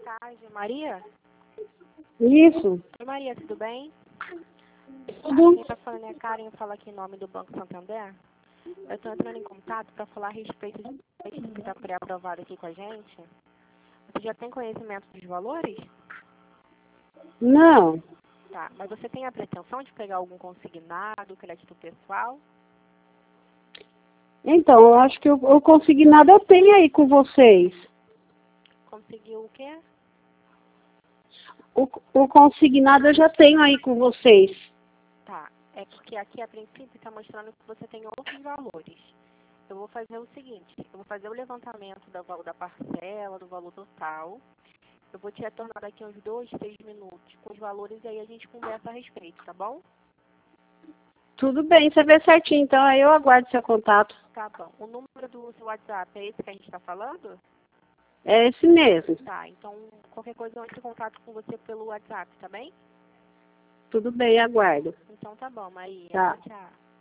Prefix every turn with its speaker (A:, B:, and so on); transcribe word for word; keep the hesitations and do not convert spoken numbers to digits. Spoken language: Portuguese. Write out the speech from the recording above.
A: tarde, Maria?
B: Isso.
A: Oi, Maria, tudo bem?
B: Tudo.
A: Quem está falando é a Karen, fala aqui em nome do Banco Santander. Eu estou entrando em contato para falar a respeito de que está pré-aprovado aqui com a gente. Você já tem conhecimento dos valores?
B: Não.
A: Tá, mas você tem a pretensão de pegar algum consignado, crédito pessoal?
B: Então, eu acho que eu, eu consegui nada, eu tenho aí com vocês.
A: Conseguiu o quê?
B: O, o consignado eu já tenho aí com vocês.
A: Tá, é porque aqui a princípio está mostrando que você tem outros valores. Eu vou fazer o seguinte, eu vou fazer o levantamento do valor da parcela, do valor total. Eu vou te retornar daqui uns dois, três minutos com os valores e aí a gente conversa a respeito, tá bom?
B: Tudo bem, você vê certinho, então aí eu aguardo seu contato.
A: Tá bom. O número do seu WhatsApp é esse que a gente está falando?
B: É esse mesmo.
A: Tá, então qualquer coisa eu entro em contato com você pelo WhatsApp, tá bem?
B: Tudo bem, aguardo.
A: Então tá bom, Maria.
B: Tá.
A: Tchau, tchau.